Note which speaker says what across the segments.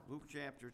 Speaker 1: Luke chapter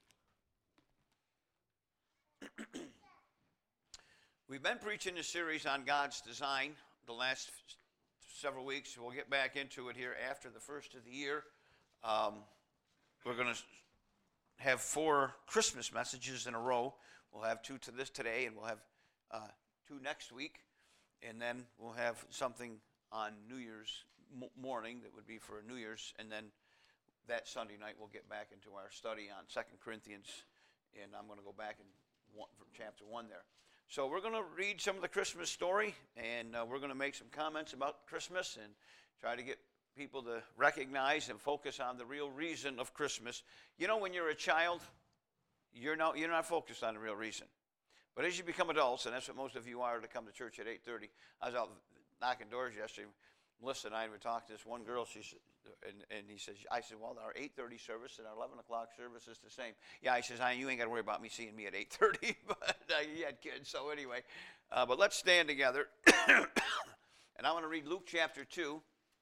Speaker 1: 2. We've been preaching a series on God's design the last several weeks. We'll get back into it here after the first of the year. We're going to have 4 Christmas messages in a row. We'll have 2 to this today, and we'll have 2 next week. And then we'll have something on New Year's morning that would be for New Year's, and then that Sunday night we'll get back into our study on 2 Corinthians, and I'm going to go back in chapter 1 there. So we're going to read some of the Christmas story, and we're going to make some comments about Christmas and try to get people to recognize and focus on the real reason of Christmas. You know, when you're a child, you're not focused on the real reason. But as you become adults, and that's what most of you are to come to church at 8:30, I was out knocking doors yesterday. Melissa and I were talking to this one girl. I said, well, our 8:30 service and our 11 o'clock service is the same. Yeah, he says, you ain't got to worry about me seeing me at 8:30, but he had kids, so anyway. But let's stand together, and I want to read Luke chapter 2,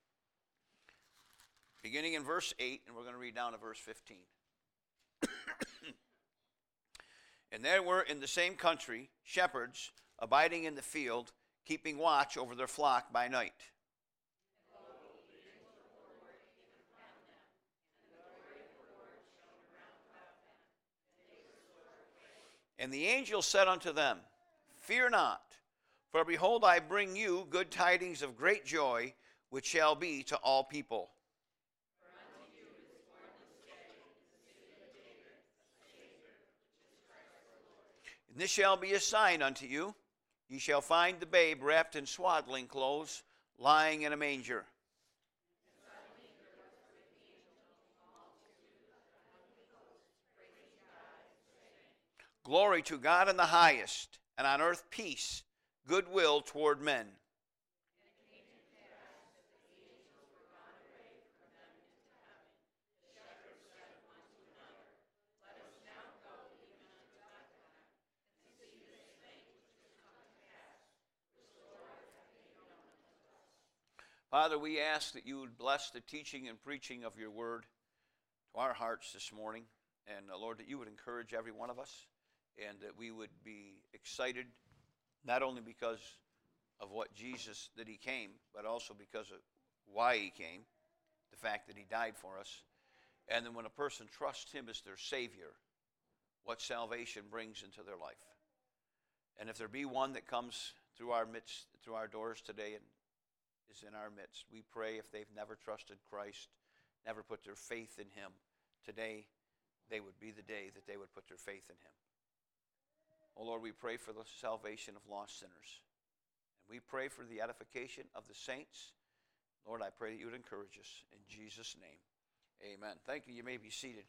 Speaker 1: beginning in verse 8, and we're going to read down to verse 15. And there were in the same country shepherds abiding in the field, keeping watch over their flock by night. And the angel said unto them, Fear not, for behold, I bring you good tidings of great joy, which shall be to all people. For unto you is born this day in the city of David a Savior, which is Christ the Lord. And this shall be a sign unto you. Ye shall find the babe wrapped in swaddling clothes, lying in a manger. Glory to God in the highest, and on earth peace, goodwill toward men. And it came to pass that the angels were gone away from them into heaven. The shepherds said one to another, Let us now go even unto Bethlehem, and see this thing which is come to pass, which the Lord hath made known unto us. Father, we ask that you would bless the teaching and preaching of your word to our hearts this morning, and Lord, that you would encourage every one of us, and that we would be excited, not only because of what Jesus, that he came, but also because of why he came, the fact that he died for us. And then when a person trusts him as their Savior, what salvation brings into their life. And if there be one that comes through our midst, through our doors today and is in our midst, we pray if they've never trusted Christ, never put their faith in him, today they would be the day that they would put their faith in him. Oh, Lord, we pray for the salvation of lost sinners. And we pray for the edification of the saints. Lord, I pray that you would encourage us. In Jesus' name, amen. Thank you. You may be seated.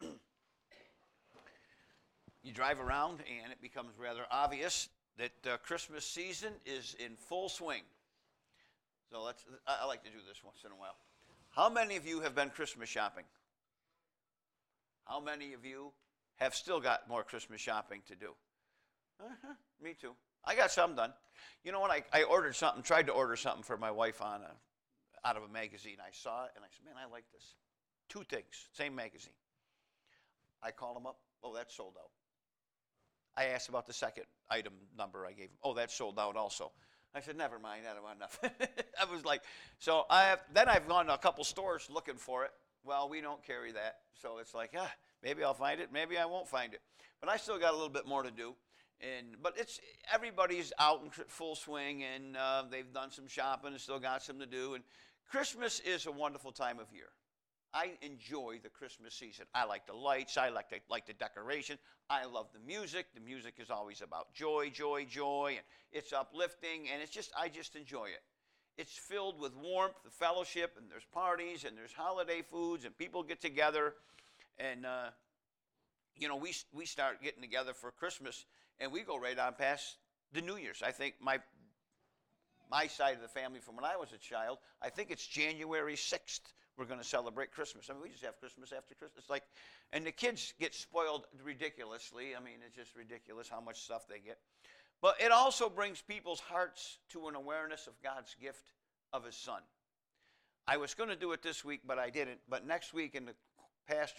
Speaker 1: You drive around, and it becomes rather obvious that Christmas season is in full swing. So I like to do this once in a while. How many of you have been Christmas shopping? How many of you have still got more Christmas shopping to do? Me too. I got some done. You know what? I ordered something, tried to order something for my wife out of a magazine. I saw it, and I said, man, I like this. 2 things, same magazine. I called them up. Oh, that's sold out. I asked about the second item number I gave him. Oh, that's sold out also. I said, never mind, I don't want nothing. I was like, so then I've gone to a couple stores looking for it. Well, we don't carry that. So it's like, maybe I'll find it, maybe I won't find it. But I still got a little bit more to do. But everybody's out in full swing, and they've done some shopping and still got some to do. And Christmas is a wonderful time of year. I enjoy the Christmas season. I like the lights. I like the decoration. I love the music. The music is always about joy, joy, joy, and it's uplifting, and I just enjoy it. It's filled with warmth, the fellowship, and there's parties, and there's holiday foods, and people get together, and we start getting together for Christmas. And we go right on past the New Year's. I think my side of the family from when I was a child, I think it's January 6th we're going to celebrate Christmas. I mean, we just have Christmas after Christmas. And the kids get spoiled ridiculously. I mean, it's just ridiculous how much stuff they get. But it also brings people's hearts to an awareness of God's gift of his Son. I was going to do it this week, but I didn't. But next week in the pastor's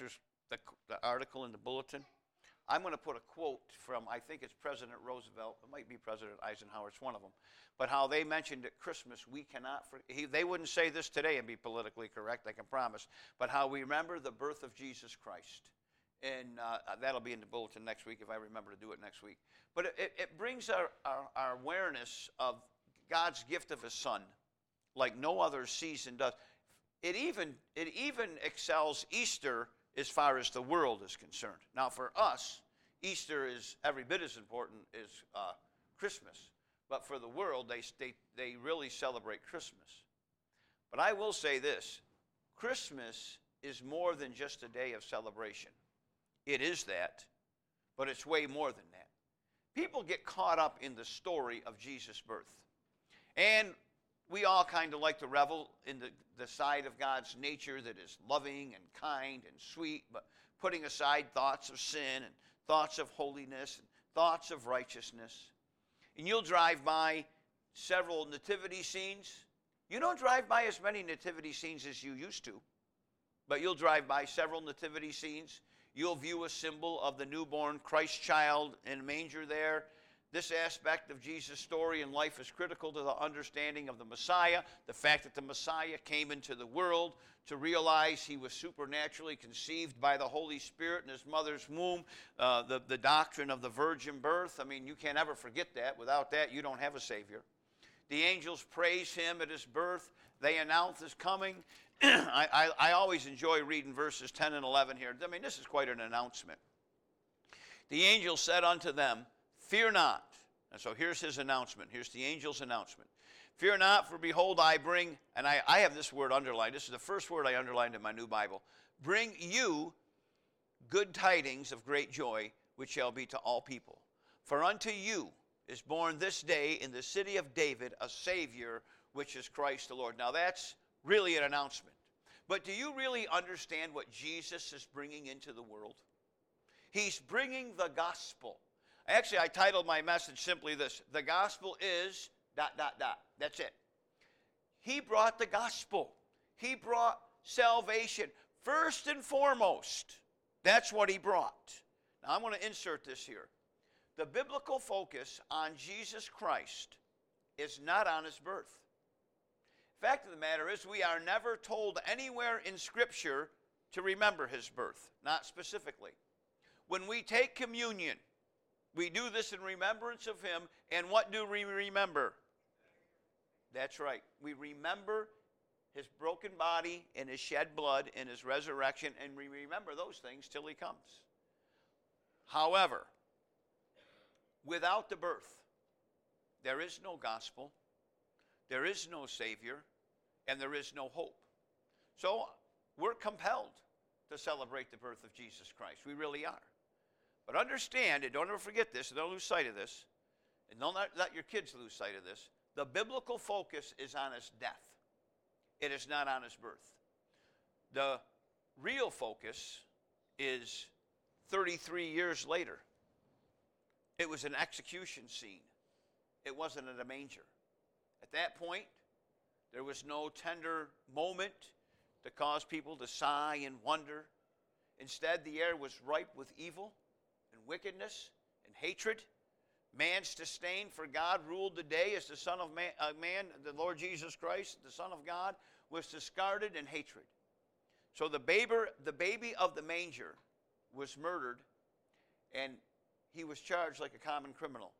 Speaker 1: the article in the bulletin. I'm going to put a quote from, I think it's President Roosevelt. It might be President Eisenhower. It's one of them. But how they mentioned at Christmas, we cannot, they wouldn't say this today and be politically correct, I can promise, but how we remember the birth of Jesus Christ. And that'll be in the bulletin next week if I remember to do it next week. But it brings our awareness of God's gift of his Son like no other season does. It even excels Easter as far as the world is concerned. Now, for us, Easter is every bit as important as Christmas. But for the world, they really celebrate Christmas. But I will say this. Christmas is more than just a day of celebration. It is that, but it's way more than that. People get caught up in the story of Jesus' birth. And we all kind of like to revel in the side of God's nature that is loving and kind and sweet, but putting aside thoughts of sin and thoughts of holiness and thoughts of righteousness. And you'll drive by several nativity scenes. You don't drive by as many nativity scenes as you used to, but you'll drive by several nativity scenes. You'll view a symbol of the newborn Christ child in a manger there. This aspect of Jesus' story and life is critical to the understanding of the Messiah, the fact that the Messiah came into the world to realize he was supernaturally conceived by the Holy Spirit in his mother's womb, the doctrine of the virgin birth. I mean, you can't ever forget that. Without that, you don't have a Savior. The angels praise him at his birth. They announce his coming. I always enjoy reading verses 10 and 11 here. I mean, this is quite an announcement. The angel said unto them, "Fear not." And so here's his announcement. Here's the angel's announcement. "Fear not, for behold, I bring," and I have this word underlined. This is the first word I underlined in my new Bible. "Bring you good tidings of great joy, which shall be to all people. For unto you is born this day in the city of David a Savior, which is Christ the Lord." Now that's really an announcement. But do you really understand what Jesus is bringing into the world? He's bringing the gospel. Actually, I titled my message simply this: the gospel is ... That's it. He brought the gospel. He brought salvation. First and foremost, that's what he brought. Now, I'm going to insert this here. The biblical focus on Jesus Christ is not on his birth. Fact of the matter is, we are never told anywhere in Scripture to remember his birth, not specifically. When we take communion, we do this in remembrance of him, and what do we remember? That's right. We remember his broken body and his shed blood and his resurrection, and we remember those things till he comes. However, without the birth, there is no gospel, there is no Savior, and there is no hope. So we're compelled to celebrate the birth of Jesus Christ. We really are. But understand, and don't ever forget this, and don't lose sight of this, and don't let your kids lose sight of this, the biblical focus is on his death. It is not on his birth. The real focus is 33 years later. It was an execution scene. It wasn't at a manger. At that point, there was no tender moment to cause people to sigh and wonder. Instead, the air was ripe with evil and wickedness and hatred. Man's disdain for God ruled the day as the Son of Man, the Lord Jesus Christ, the Son of God, was discarded in hatred. So the baby of the manger was murdered, and he was charged like a common criminal.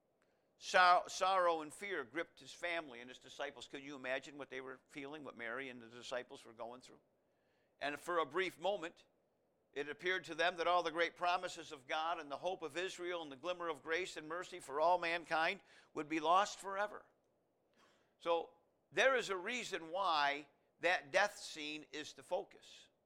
Speaker 1: Sorrow and fear gripped his family and his disciples. Could you imagine what they were feeling, what Mary and the disciples were going through? And for a brief moment, it appeared to them that all the great promises of God and the hope of Israel and the glimmer of grace and mercy for all mankind would be lost forever. So there is a reason why that death scene is the focus.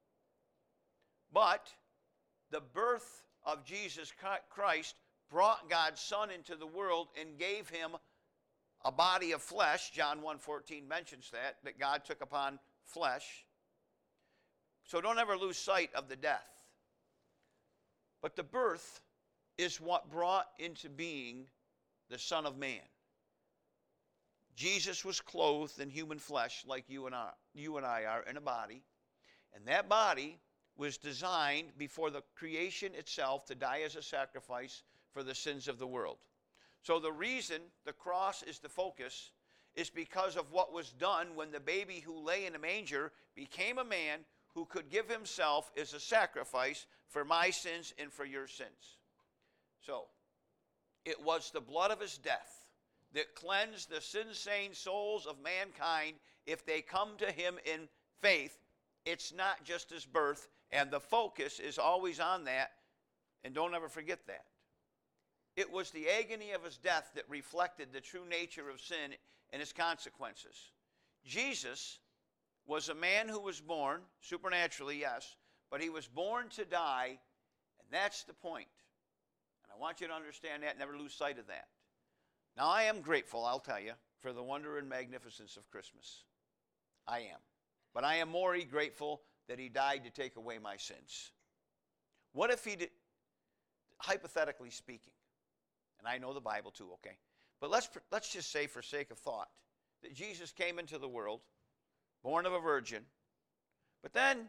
Speaker 1: But the birth of Jesus Christ brought God's Son into the world and gave him a body of flesh. John 1:14 mentions that God took upon flesh. So don't ever lose sight of the death. But the birth is what brought into being the Son of Man. Jesus was clothed in human flesh like you and I are in a body. And that body was designed before the creation itself to die as a sacrifice for the sins of the world. So the reason the cross is the focus is because of what was done when the baby who lay in a manger became a man who could give himself as a sacrifice for my sins and for your sins. So, it was the blood of his death that cleansed the sin-stained souls of mankind if they come to him in faith. It's not just his birth, and the focus is always on that, and don't ever forget that. It was the agony of his death that reflected the true nature of sin and its consequences. Jesus was a man who was born, supernaturally, yes, but he was born to die, and that's the point. And I want you to understand that, never lose sight of that. Now, I am grateful, I'll tell you, for the wonder and magnificence of Christmas. I am. But I am more grateful that he died to take away my sins. What if he did, hypothetically speaking, and I know the Bible too, okay, but let's just say for sake of thought that Jesus came into the world, born of a virgin, but then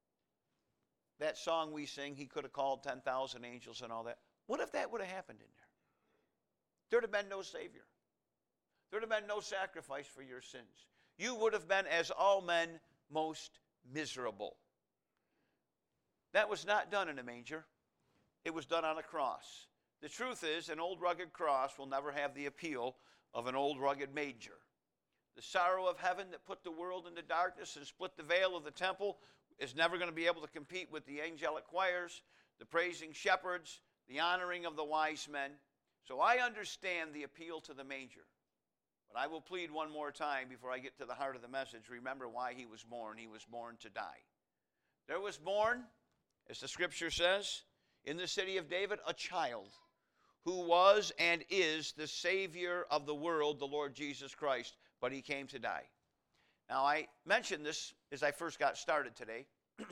Speaker 1: that song we sing, he could have called 10,000 angels and all that. What if that would have happened in there? There'd have been no Savior. There'd have been no sacrifice for your sins. You would have been, as all men, most miserable. That was not done in a manger. It was done on a cross. The truth is, an old rugged cross will never have the appeal of an old rugged manger. The sorrow of heaven that put the world into darkness and split the veil of the temple is never going to be able to compete with the angelic choirs, the praising shepherds, the honoring of the wise men. So I understand the appeal to the manger. But I will plead one more time before I get to the heart of the message. Remember why he was born. He was born to die. There was born, as the scripture says, in the city of David, a child who was and is the Savior of the world, the Lord Jesus Christ. But he came to die. Now, I mentioned this as I first got started today.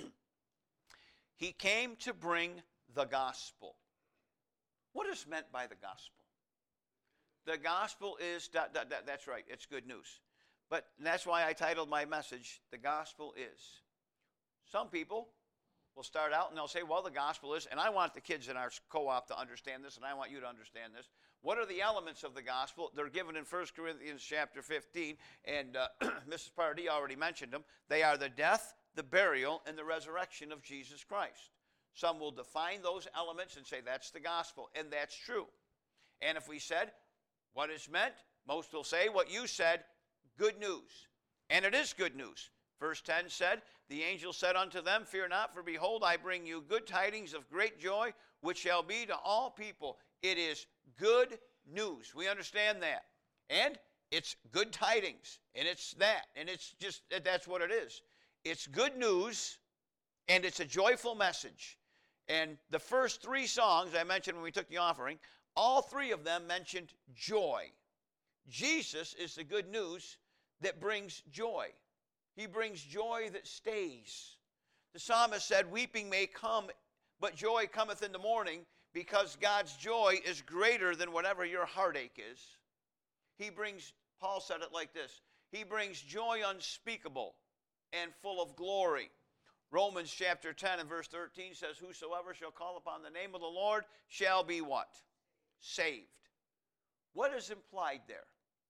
Speaker 1: He came to bring the gospel. What is meant by the gospel? The gospel is, that's right, it's good news. But that's why I titled my message, The Gospel Is. Some people will start out and they'll say, well, the gospel is, and I want the kids in our co-op to understand this, and I want you to understand this. What are the elements of the gospel? They're given in 1 Corinthians chapter 15, and Mrs. Pardee already mentioned them. They are the death, the burial, and the resurrection of Jesus Christ. Some will define those elements and say that's the gospel, and that's true. And if we said what is meant, most will say what you said, good news. And it is good news. Verse 10 said, the angel said unto them, fear not, for behold, I bring you good tidings of great joy, which shall be to all people. It is good news. We understand that. And it's good tidings. And it's that. And it's just, that's what it is. It's good news, and it's a joyful message. And the first three songs I mentioned when we took the offering, all three of them mentioned joy. Jesus is the good news that brings joy. He brings joy that stays. The psalmist said, weeping may come, but joy cometh in the morning, because God's joy is greater than whatever your heartache is. He brings, Paul said it like this, he brings joy unspeakable and full of glory. Romans chapter 10 and verse 13 says, whosoever shall call upon the name of the Lord shall be what? Saved. What is implied there?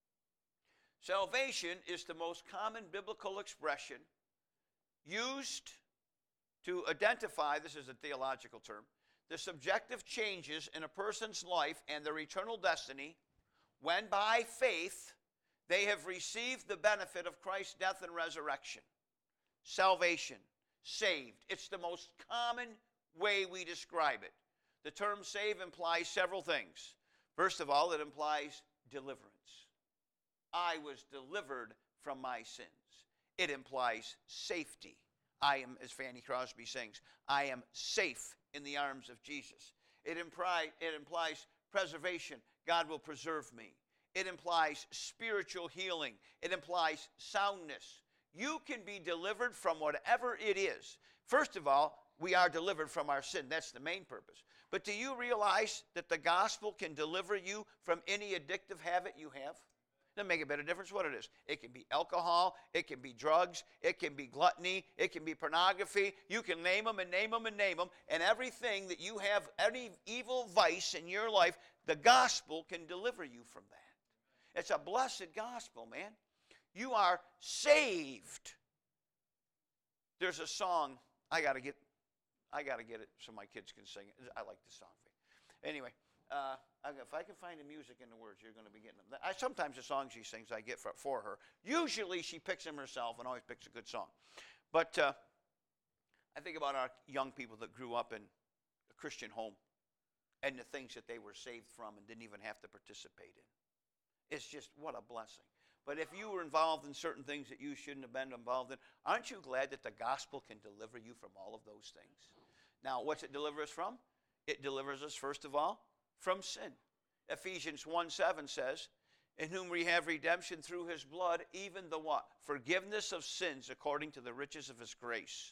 Speaker 1: Salvation is the most common biblical expression used to identify, this is a theological term, the subjective changes in a person's life and their eternal destiny when by faith they have received the benefit of Christ's death and resurrection. Salvation, saved. It's the most common way we describe it. The term save implies several things. First of all, it implies deliverance. I was delivered from my sins. It implies safety. I am, as Fanny Crosby sings, I am safe in the arms of Jesus. It implies preservation. God will preserve me. It implies spiritual healing. It implies soundness. You can be delivered from whatever it is. First of all, we are delivered from our sin. That's the main purpose. But do you realize that the gospel can deliver you from any addictive habit you have? Doesn't make a bit of difference what it is. It can be alcohol. It can be drugs. It can be gluttony. It can be pornography. You can name them and name them and name them. And everything that you have, any evil vice in your life, the gospel can deliver you from that. It's a blessed gospel, man. You are saved. There's a song, I gotta get it so my kids can sing it. I like the song. Anyway, if I can find the music and the words, you're going to be getting them. Sometimes the songs she sings I get for her. Usually she picks them herself and always picks a good song. But I think about our young people that grew up in a Christian home and the things that they were saved from and didn't even have to participate in. It's just, what a blessing. But if you were involved in certain things that you shouldn't have been involved in, aren't you glad that the gospel can deliver you from all of those things? Now, what's it deliver us from? It delivers us, first of all, from sin. Ephesians 1:7 says, in whom we have redemption through his blood, even the what? Forgiveness of sins according to the riches of his grace.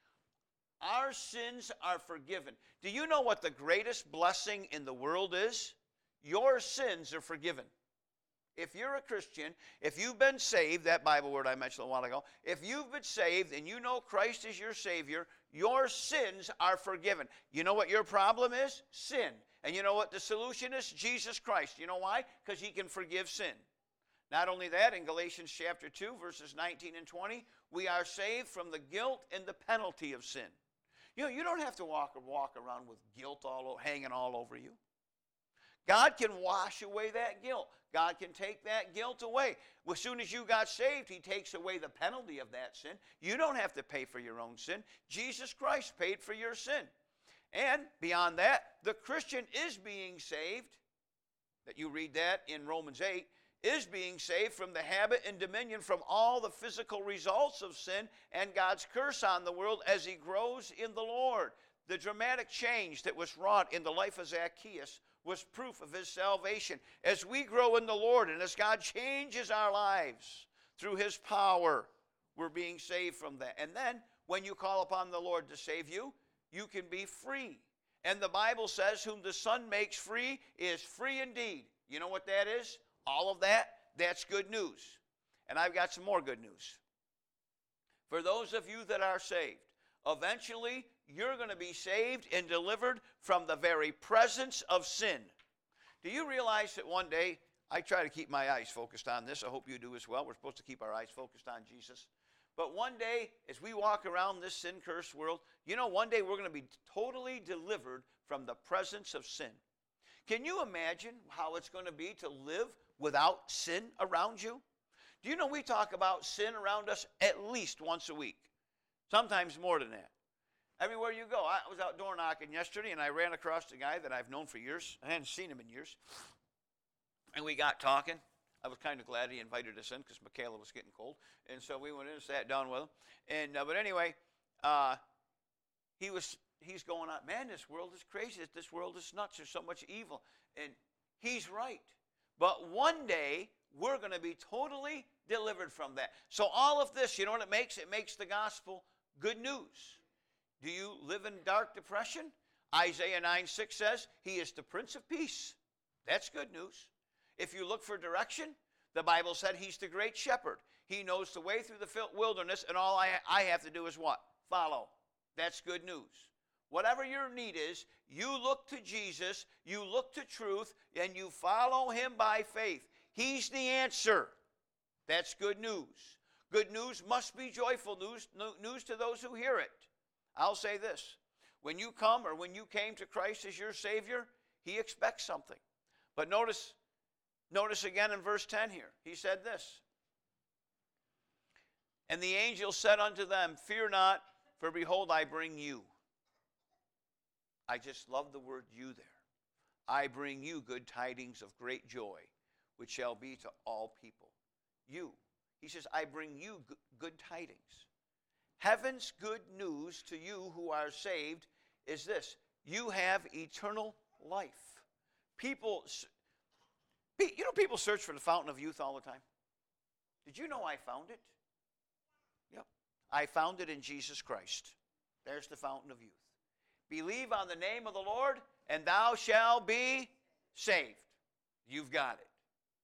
Speaker 1: Our sins are forgiven. Do you know what the greatest blessing in the world is? Your sins are forgiven. If you're a Christian, if you've been saved, that Bible word I mentioned a while ago, if you've been saved and you know Christ is your Savior, your sins are forgiven. You know what your problem is? Sin. And you know what the solution is? Jesus Christ. You know why? Because he can forgive sin. Not only that, in Galatians chapter 2, verses 19 and 20, we are saved from the guilt and the penalty of sin. You know, you don't have to walk around with guilt hanging all over you. God can wash away that guilt. God can take that guilt away. As soon as you got saved, he takes away the penalty of that sin. You don't have to pay for your own sin. Jesus Christ paid for your sin. And beyond that, the Christian is being saved, that you read that in Romans 8, is being saved from the habit and dominion from all the physical results of sin and God's curse on the world as he grows in the Lord. The dramatic change that was wrought in the life of Zacchaeus was proof of his salvation. As we grow in the Lord and as God changes our lives through his power, we're being saved from that. And then when you call upon the Lord to save you, you can be free. And the Bible says, whom the Son makes free is free indeed. You know what that is? All of that, that's good news. And I've got some more good news. For those of you that are saved, eventually you're going to be saved and delivered from the very presence of sin. Do you realize that one day, I try to keep my eyes focused on this. I hope you do as well. We're supposed to keep our eyes focused on Jesus. But one day, as we walk around this sin-cursed world, you know, one day we're going to be totally delivered from the presence of sin. Can you imagine how it's going to be to live without sin around you? Do you know we talk about sin around us at least once a week? Sometimes more than that. Everywhere you go. I was out door knocking yesterday, and I ran across a guy that I've known for years. I hadn't seen him in years. And we got talking. I was kind of glad he invited us in because Michaela was getting cold. And so we went in and sat down with him. And but anyway, he's going on, man, this world is crazy. This world is nuts. There's so much evil. And he's right. But one day, we're going to be totally delivered from that. So all of this, you know what it makes? It makes the gospel good news. Do you live in dark depression? Isaiah 9:6 says, he is the Prince of Peace. That's good news. If you look for direction, the Bible said he's the great shepherd. He knows the way through the wilderness, and all I have to do is what? Follow. That's good news. Whatever your need is, you look to Jesus, you look to truth, and you follow him by faith. He's the answer. That's good news. Good news must be joyful news to those who hear it. I'll say this. When you come or when you came to Christ as your Savior, he expects something. But notice again in verse 10 here. He said this. And the angel said unto them, fear not, for behold, I bring you. I just love the word you there. I bring you good tidings of great joy, which shall be to all people. You. He says, I bring you good tidings. Heaven's good news to you who are saved is this. You have eternal life. People search for the fountain of youth all the time. Did you know I found it? Yep. I found it in Jesus Christ. There's the fountain of youth. Believe on the name of the Lord, and thou shalt be saved. You've got it.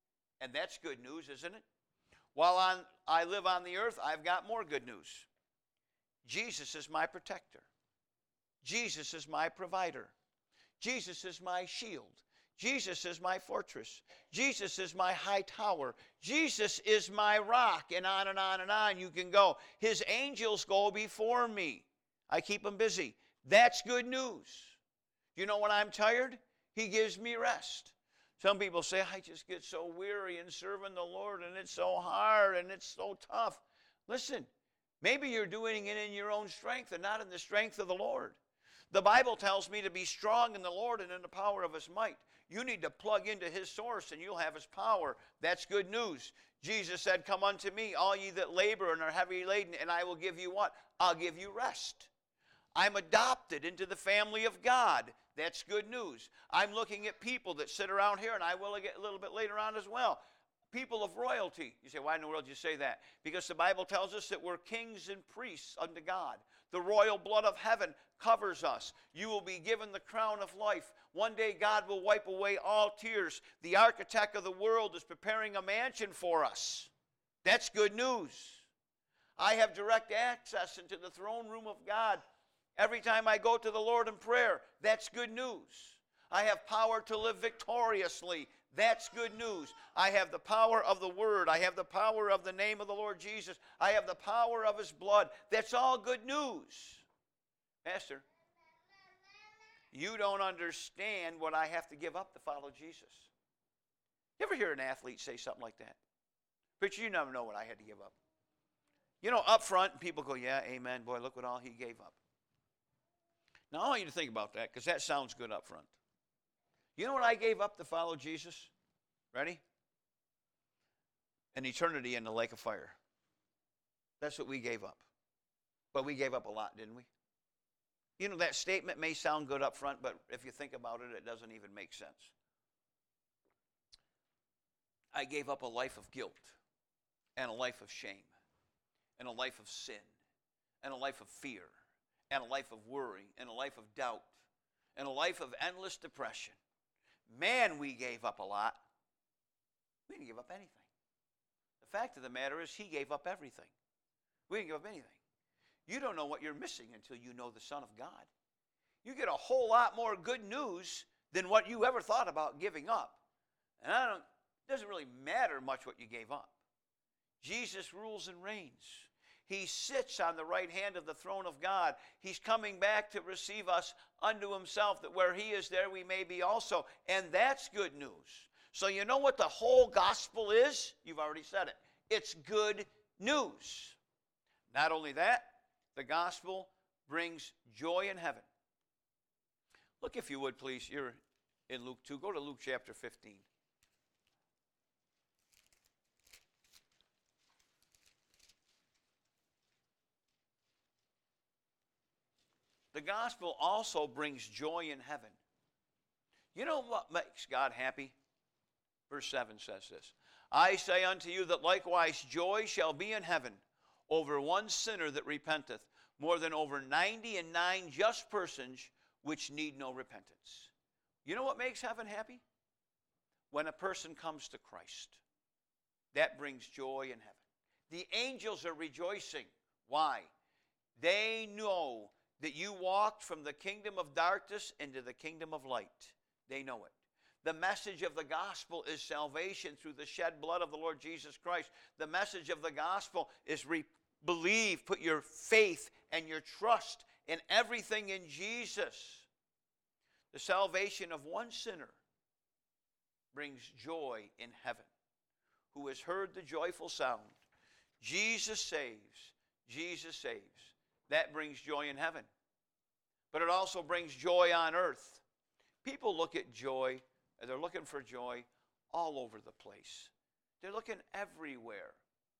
Speaker 1: And that's good news, isn't it? While I live on the earth, I've got more good news. Jesus is my protector. Jesus is my provider. Jesus is my shield. Jesus is my fortress. Jesus is my high tower. Jesus is my rock, and on and on and on you can go. His angels go before me. I keep them busy. That's good news. You know when I'm tired? He gives me rest. Some people say, I just get so weary in serving the Lord, and it's so hard, and it's so tough. Listen, maybe you're doing it in your own strength and not in the strength of the Lord. The Bible tells me to be strong in the Lord and in the power of his might. You need to plug into his source and you'll have his power. That's good news. Jesus said, come unto me, all ye that labor and are heavy laden, and I will give you what? I'll give you rest. I'm adopted into the family of God. That's good news. I'm looking at people that sit around here, and I will get a little bit later on as well. People of royalty. You say, why in the world do you say that? Because the Bible tells us that we're kings and priests unto God. The royal blood of heaven covers us. You will be given the crown of life. One day God will wipe away all tears. The architect of the world is preparing a mansion for us. That's good news. I have direct access into the throne room of God every time I go to the Lord in prayer. That's good news. I have power to live victoriously. That's good news. I have the power of the Word. I have the power of the name of the Lord Jesus. I have the power of his blood. That's all good news. Pastor, you don't understand what I have to give up to follow Jesus. You ever hear an athlete say something like that? Preacher, you never know what I had to give up. You know, up front, people go, yeah, amen. Boy, look what all he gave up. Now, I want you to think about that because that sounds good up front. You know what I gave up to follow Jesus? Ready? An eternity in the lake of fire. That's what we gave up. But we gave up a lot, didn't we? You know, that statement may sound good up front, but if you think about it, it doesn't even make sense. I gave up a life of guilt and a life of shame and a life of sin and a life of fear and a life of worry and a life of doubt and a life of endless depression. Man, we gave up a lot. We didn't give up anything. The fact of the matter is he gave up everything. We didn't give up anything. You don't know what you're missing until you know the Son of God. You get a whole lot more good news than what you ever thought about giving up. And it doesn't really matter much what you gave up. Jesus rules and reigns. He sits on the right hand of the throne of God. He's coming back to receive us unto himself, that where he is, there we may be also. And that's good news. So you know what the whole gospel is? You've already said it. It's good news. Not only that, the gospel brings joy in heaven. Look, if you would, please. You're in Luke 2. Go to Luke chapter 15. The gospel also brings joy in heaven. You know what makes God happy? Verse 7 says this. I say unto you that likewise joy shall be in heaven over one sinner that repenteth, more than over 99 just persons which need no repentance. You know what makes heaven happy? When a person comes to Christ. That brings joy in heaven. The angels are rejoicing. Why? They know that you walked from the kingdom of darkness into the kingdom of light. They know it. The message of the gospel is salvation through the shed blood of the Lord Jesus Christ. The message of the gospel is believe, put your faith and your trust in everything in Jesus. The salvation of one sinner brings joy in heaven, who has heard the joyful sound. Jesus saves. Jesus saves. That brings joy in heaven. But it also brings joy on earth. People look at joy, and they're looking for joy all over the place. They're looking everywhere.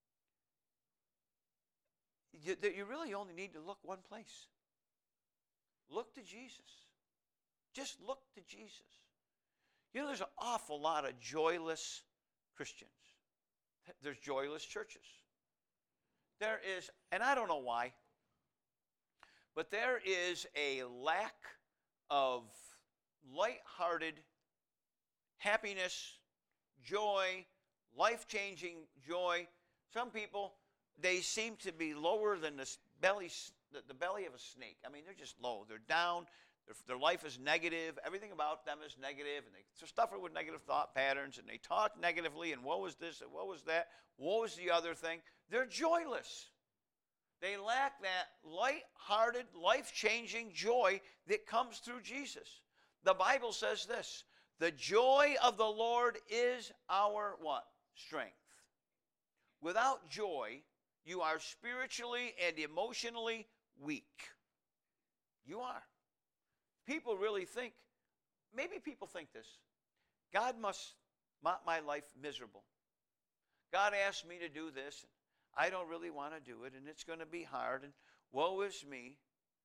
Speaker 1: You really only need to look one place. Look to Jesus. Just look to Jesus. You know, there's an awful lot of joyless Christians. There's joyless churches. There is, and I don't know why, but there is a lack of light-hearted happiness, joy, life-changing joy. Some people, they seem to be lower than the belly of a snake. I mean, they're just low. They're down. Their life is negative. Everything about them is negative, and they suffer with negative thought patterns, and they talk negatively, and woe is this, and woe is that, woe is the other thing. They're joyless. They lack that light-hearted, life-changing joy that comes through Jesus. The Bible says this, the joy of the Lord is our what? Strength. Without joy, you are spiritually and emotionally weak. You are. People really think, maybe people think this, God must make my life miserable. God asked me to do this, and I don't really want to do it, and it's going to be hard, and woe is me.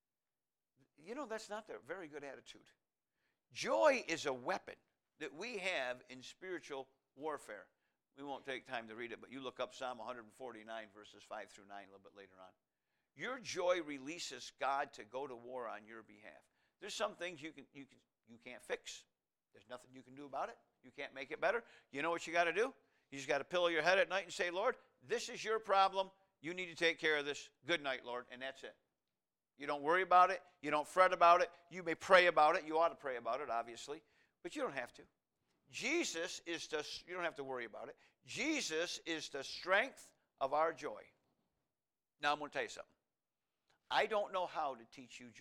Speaker 1: You know, that's not a very good attitude. Joy is a weapon that we have in spiritual warfare. We won't take time to read it, but you look up Psalm 149, verses 5 through 9 a little bit later on. Your joy releases God to go to war on your behalf. There's some things you can't fix. There's nothing you can do about it. You can't make it better. You know what you got to do? You just got to pillow your head at night and say, Lord, this is your problem. You need to take care of this. Good night, Lord, and that's it. You don't worry about it. You don't fret about it. You may pray about it. You ought to pray about it, obviously, but you don't have to. Jesus is you don't have to worry about it. Jesus is the strength of our joy. Now, I'm going to tell you something. I don't know how to teach you joy.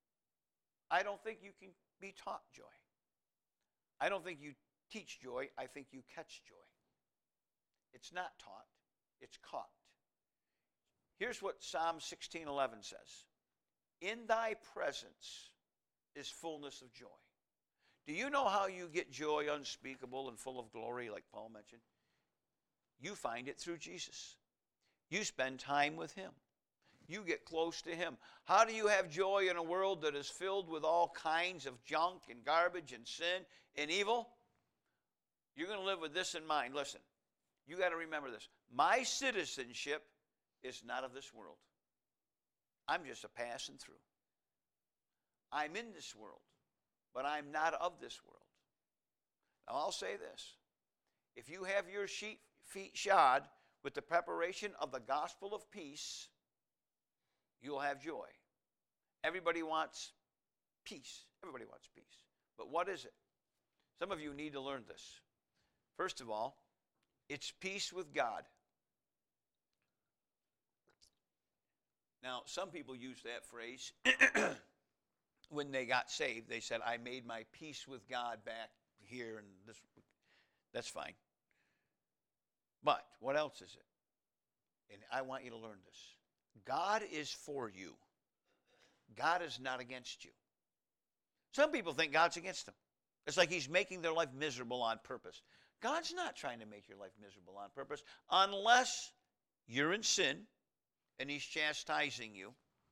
Speaker 1: I don't think you can be taught joy. I don't think you teach joy. I think you catch joy. It's not taught. It's caught. Here's what Psalm 16:11 says. In thy presence is fullness of joy. Do you know how you get joy unspeakable and full of glory, like Paul mentioned? You find it through Jesus. You spend time with him. You get close to him. How do you have joy in a world that is filled with all kinds of junk and garbage and sin and evil? You're going to live with this in mind. Listen, you got to remember this. My citizenship is not of this world. I'm just a passing through. I'm in this world, but I'm not of this world. Now, I'll say this. If you have your feet shod with the preparation of the gospel of peace, you'll have joy. Everybody wants peace. Everybody wants peace. But what is it? Some of you need to learn this. First of all, it's peace with God. Now, some people use that phrase when they got saved. They said, I made my peace with God back here and this. That's fine. But what else is it? And I want you to learn this. God is for you. God is not against you. Some people think God's against them. It's like he's making their life miserable on purpose. God's not trying to make your life miserable on purpose unless you're in sin and he's chastising you.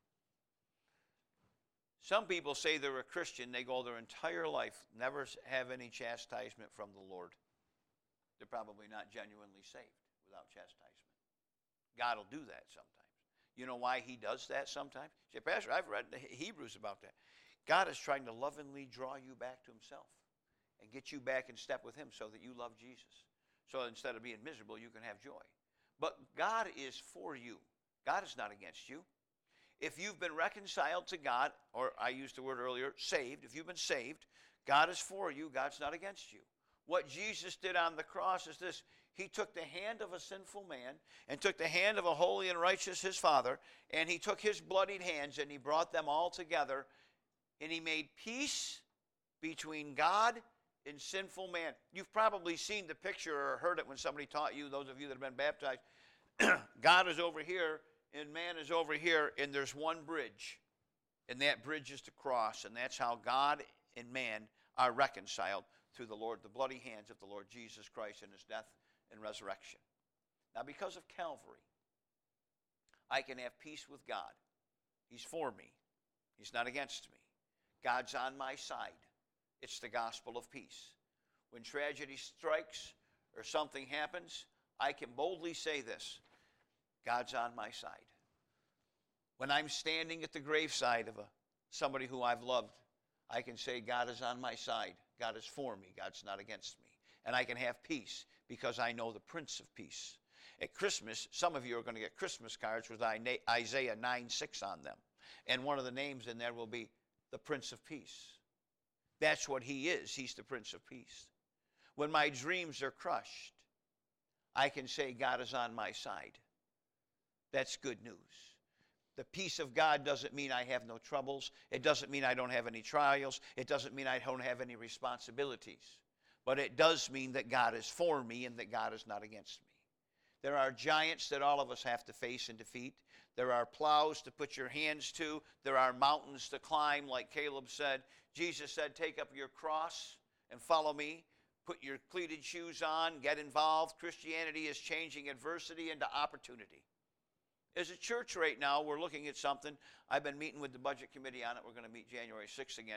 Speaker 1: Some people say they're a Christian. They go their entire life, never have any chastisement from the Lord. They're probably not genuinely saved without chastisement. God will do that sometimes. You know why he does that sometimes? Say, Pastor, I've read the Hebrews about that. God is trying to lovingly draw you back to himself and get you back in step with him so that you love Jesus. So instead of being miserable, you can have joy. But God is for you. God is not against you. If you've been reconciled to God, or I used the word earlier, saved, if you've been saved, God is for you. God's not against you. What Jesus did on the cross is this. He took the hand of a sinful man and took the hand of a holy and righteous his Father, and he took his bloodied hands and he brought them all together, and he made peace between God and sinful man. You've probably seen the picture or heard it when somebody taught you, those of you that have been baptized. God is over here and man is over here, and there's one bridge, and that bridge is the cross, and that's how God and man are reconciled through the bloody hands of the Lord Jesus Christ in his death and resurrection. Now, because of Calvary, I can have peace with God. He's for me. He's not against me. God's on my side. It's the gospel of peace. When tragedy strikes or something happens, I can boldly say this: God's on my side. When I'm standing at the graveside of somebody who I've loved, I can say God is on my side. God is for me. God's not against me. And I can have peace because I know the Prince of Peace. At Christmas, some of you are going to get Christmas cards with Isaiah 9:6 on them. And one of the names in there will be the Prince of Peace. That's what he is. He's the Prince of Peace. When my dreams are crushed, I can say God is on my side. That's good news. The peace of God doesn't mean I have no troubles. It doesn't mean I don't have any trials. It doesn't mean I don't have any responsibilities. But it does mean that God is for me and that God is not against me. There are giants that all of us have to face and defeat. There are plows to put your hands to. There are mountains to climb, like Caleb said. Jesus said, take up your cross and follow me. Put your cleated shoes on, get involved. Christianity is changing adversity into opportunity. As a church right now, we're looking at something. I've been meeting with the budget committee on it. We're going to meet January 6th again.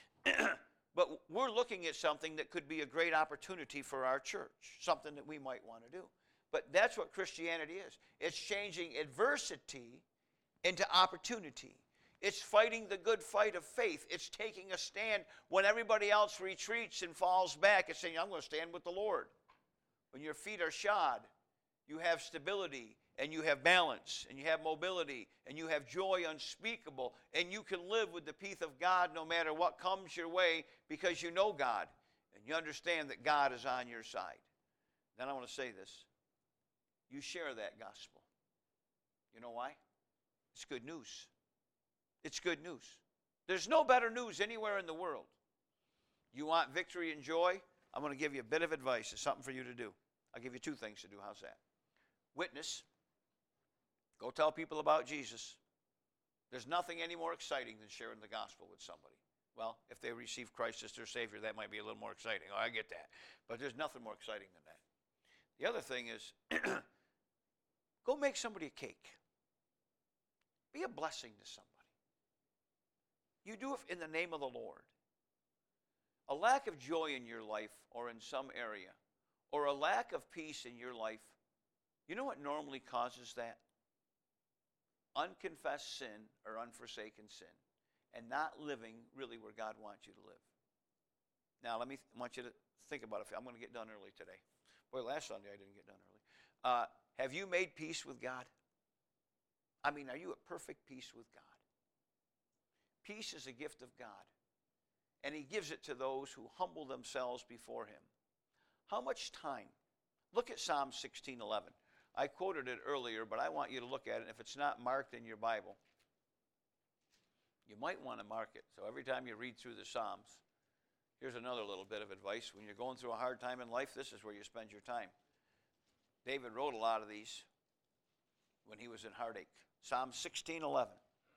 Speaker 1: But we're looking at something that could be a great opportunity for our church, something that we might want to do. But that's what Christianity is. It's changing adversity into opportunity. It's fighting the good fight of faith. It's taking a stand when everybody else retreats and falls back. It's saying, I'm going to stand with the Lord. When your feet are shod, you have stability, and you have balance, and you have mobility, and you have joy unspeakable, and you can live with the peace of God no matter what comes your way because you know God, and you understand that God is on your side. Then I want to say this. You share that gospel. You know why? It's good news. It's good news. There's no better news anywhere in the world. You want victory and joy? I'm going to give you a bit of advice. It's something for you to do. I'll give you two things to do. How's that? Witness. Go tell people about Jesus. There's nothing any more exciting than sharing the gospel with somebody. Well, if they receive Christ as their Savior, that might be a little more exciting. Oh, I get that. But there's nothing more exciting than that. The other thing is, go make somebody a cake. Be a blessing to somebody. You do it in the name of the Lord. A lack of joy in your life or in some area, or a lack of peace in your life, you know what normally causes that? Unconfessed sin or unforsaken sin, and not living really where God wants you to live. Now, I want you to think about it. I'm going to get done early today. Boy, last Sunday I didn't get done early. Have you made peace with God? I mean, are you at perfect peace with God? Peace is a gift of God, and he gives it to those who humble themselves before him. How much time? Look at Psalm 16:11. I quoted it earlier, but I want you to look at it. If it's not marked in your Bible, you might want to mark it. So every time you read through the Psalms, here's another little bit of advice. When you're going through a hard time in life, this is where you spend your time. David wrote a lot of these when he was in heartache. Psalm 16:11.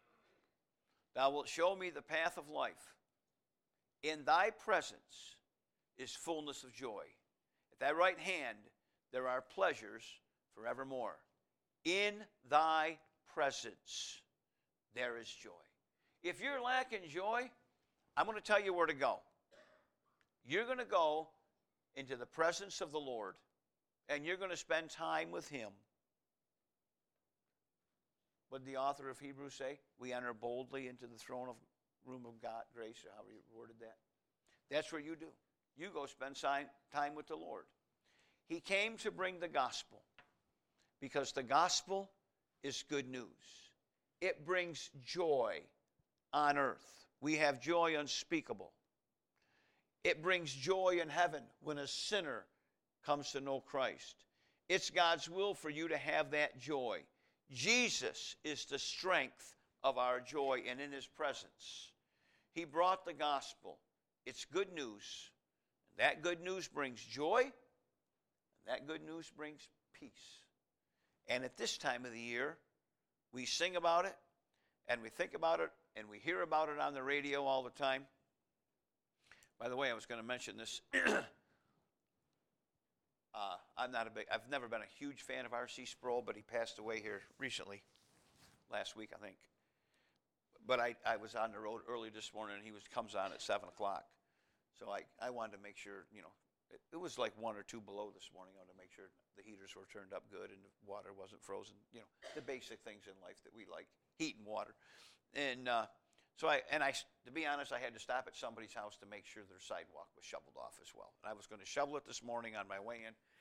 Speaker 1: Thou wilt show me the path of life. In thy presence is fullness of joy. At thy right hand there are pleasures forevermore. In thy presence there is joy. If you're lacking joy, I'm going to tell you where to go. You're going to go into the presence of the Lord, and you're going to spend time with him. What did the author of Hebrews say? We enter boldly into the throne of room of God, grace, or however you worded that. That's what you do. You go spend time with the Lord. He came to bring the gospel because the gospel is good news. It brings joy on earth. We have joy unspeakable. It brings joy in heaven when a sinner comes to know Christ. It's God's will for you to have that joy. Jesus is the strength of our joy, and in his presence, he brought the gospel. It's good news. That good news brings joy, and that good news brings peace. And at this time of the year, we sing about it, and we think about it, and we hear about it on the radio all the time. By the way, I was going to mention this. I've never been a huge fan of R.C. Sproul, but he passed away here recently, last week, I think. But I was on the road early this morning, and he comes on at 7 o'clock. So I wanted to make sure, it was like 1 or 2 below this morning. I wanted to make sure the heaters were turned up good and the water wasn't frozen. The basic things in life that we like, heat and water. And to be honest, I had to stop at somebody's house to make sure their sidewalk was shoveled off as well. And I was going to shovel it this morning on my way in,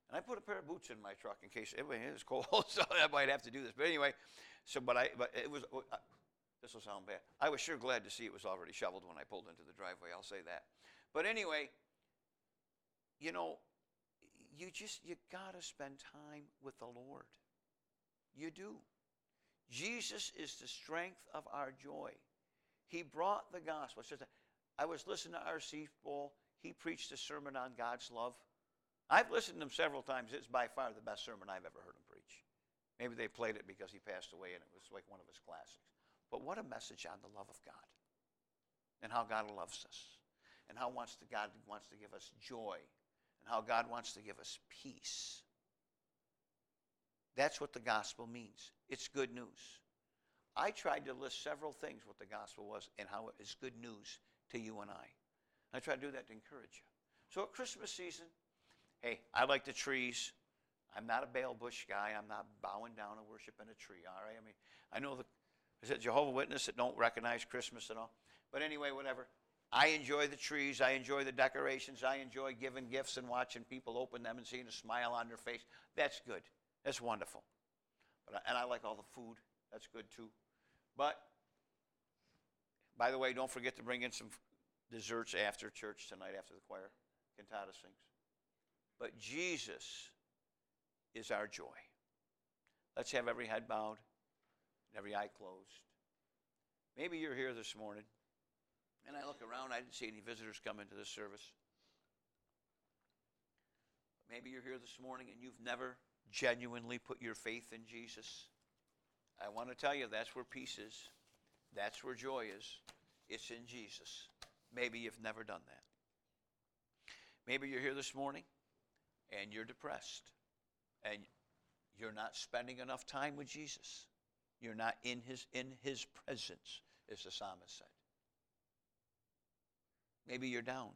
Speaker 1: And I put a pair of boots in my truck in case it was cold, so I might have to do this. But anyway, but it was, this will sound bad. I was sure glad to see it was already shoveled when I pulled into the driveway, I'll say that. But anyway, you know, you got to spend time with the Lord. You do. Jesus is the strength of our joy. He brought the gospel. I was listening to R.C. Sproul. He preached a sermon on God's love. I've listened to him several times. It's by far the best sermon I've ever heard him preach. Maybe they played it because he passed away and it was like one of his classics. But what a message on the love of God and how God loves us and how God wants to give us joy and how God wants to give us peace. That's what the gospel means. It's good news. I tried to list several things what the gospel was and how it is good news to you and I. I try to do that to encourage you. So at Christmas season, hey, I like the trees. I'm not a Baal Bush guy. I'm not bowing down and worshiping a tree, all right? I mean, I know is it Jehovah's Witness that don't recognize Christmas and all? But anyway, whatever. I enjoy the trees. I enjoy the decorations. I enjoy giving gifts and watching people open them and seeing a smile on their face. That's good. That's wonderful. And I like all the food. That's good too. But, by the way, don't forget to bring in some desserts after church tonight, after the choir cantata sings. But Jesus is our joy. Let's have every head bowed and every eye closed. Maybe you're here this morning, and I look around, I didn't see any visitors come into this service. Maybe you're here this morning and you've never genuinely put your faith in Jesus. I want to tell you that's where peace is. That's where joy is. It's in Jesus. Maybe you've never done that. Maybe you're here this morning and you're depressed and you're not spending enough time with Jesus. You're not in his presence, as the psalmist said. Maybe you're down.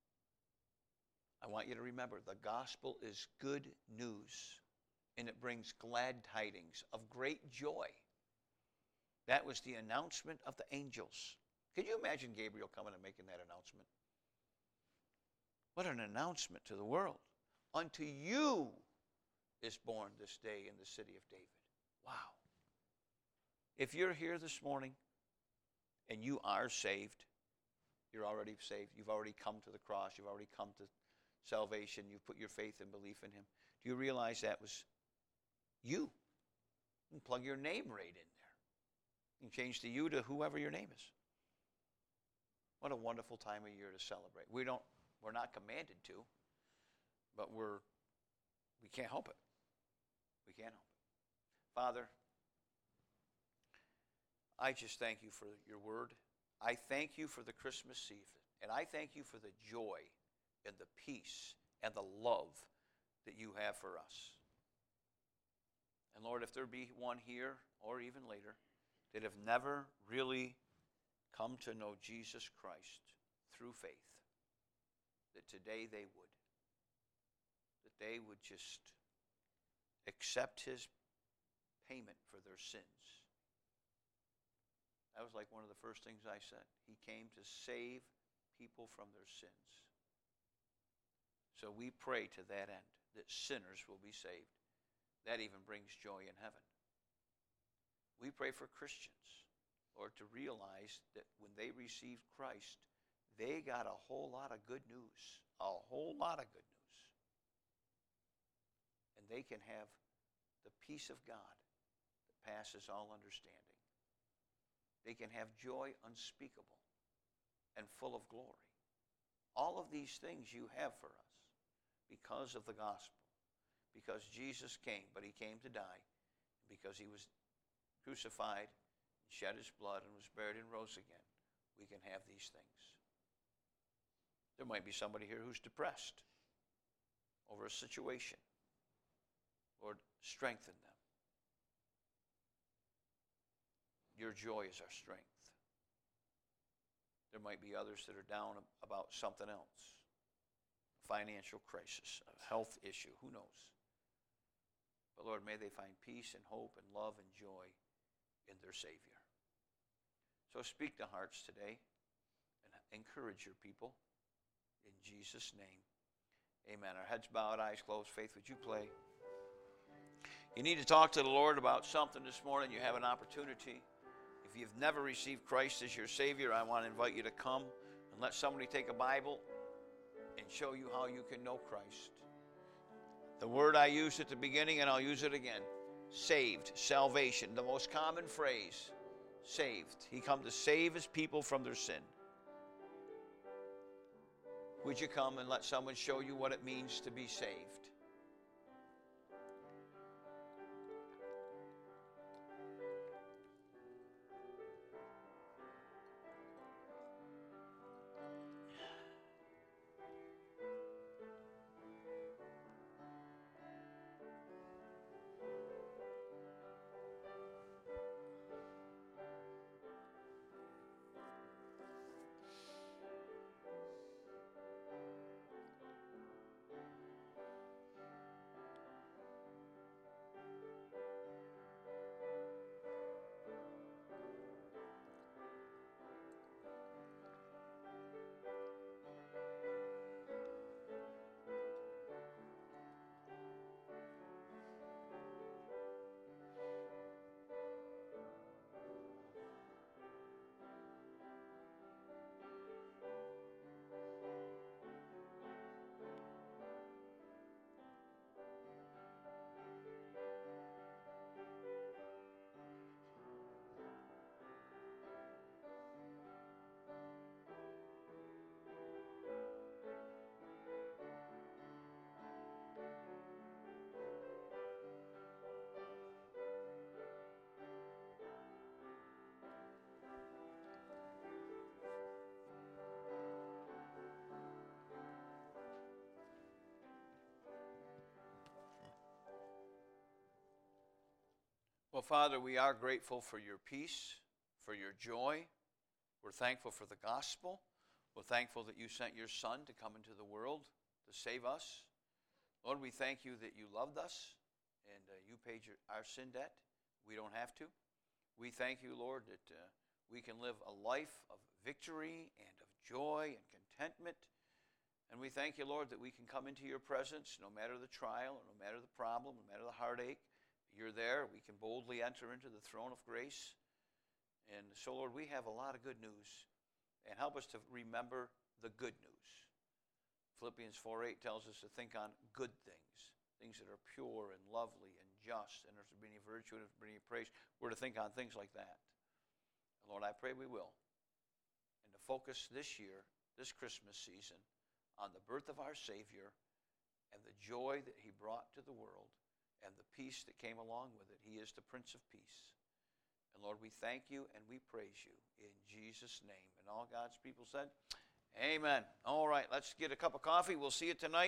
Speaker 1: I want you to remember the gospel is good news, and it brings glad tidings of great joy. That was the announcement of the angels. Could you imagine Gabriel coming and making that announcement? What an announcement to the world. Unto you is born this day in the city of David. Wow. If you're here this morning and you are saved, you're already saved. You've already come to the cross. You've already come to salvation. You've put your faith and belief in him. Do you realize that was you? You can plug your name right in there. You can change the you to whoever your name is. What a wonderful time of year to celebrate. We're not commanded to, but we can't help it. We can't help it. Father, I just thank you for your word. I thank you for the Christmas season, and I thank you for the joy and the peace and the love that you have for us. And Lord, if there be one here or even later that have never really come to know Jesus Christ through faith, that today they would. That they would just accept his payment for their sins. That was like one of the first things I said. He came to save people from their sins. So we pray to that end, that sinners will be saved. That even brings joy in heaven. We pray for Christians, Lord, to realize that when they received Christ, they got a whole lot of good news. A whole lot of good news. And they can have the peace of God that passes all understanding. They can have joy unspeakable and full of glory. All of these things you have for us because of the gospel. Because Jesus came, but he came to die. Because he was crucified, shed his blood, and was buried and rose again. We can have these things. There might be somebody here who's depressed over a situation. Lord, strengthen them. Your joy is our strength. There might be others that are down about something else. A financial crisis, a health issue, who knows? But Lord, may they find peace and hope and love and joy in their Savior. So speak to hearts today and encourage your people. In Jesus' name, Amen. Our heads bowed, eyes closed. Faith, would you play? You need to talk to the Lord about something this morning. You have an opportunity. If you've never received Christ as your Savior, I want to invite you to come and let somebody take a Bible and show you how you can know Christ. The word I used at the beginning, and I'll use it again. Saved, salvation, the most common phrase. Saved. He come to save his people from their sin. Would you come and let someone show you what it means to be saved? Well, Father, we are grateful for your peace, for your joy. We're thankful for the gospel. We're thankful that you sent your Son to come into the world to save us. Lord, we thank you that you loved us and you paid our sin debt. We don't have to. We thank you, Lord, that we can live a life of victory and of joy and contentment. And we thank you, Lord, that we can come into your presence no matter the trial, no matter the problem, no matter the heartache. You're there. We can boldly enter into the throne of grace. And so, Lord, we have a lot of good news. And help us to remember the good news. Philippians 4:8 tells us to think on good things that are pure and lovely and just, and there's any virtue and there's any praise. We're to think on things like that. And Lord, I pray we will. And to focus this year, this Christmas season, on the birth of our Savior and the joy that he brought to the world, and the peace that came along with it. He is the Prince of Peace. And Lord, we thank you and we praise you in Jesus' name. And all God's people said, amen. All right, let's get a cup of coffee. We'll see you tonight.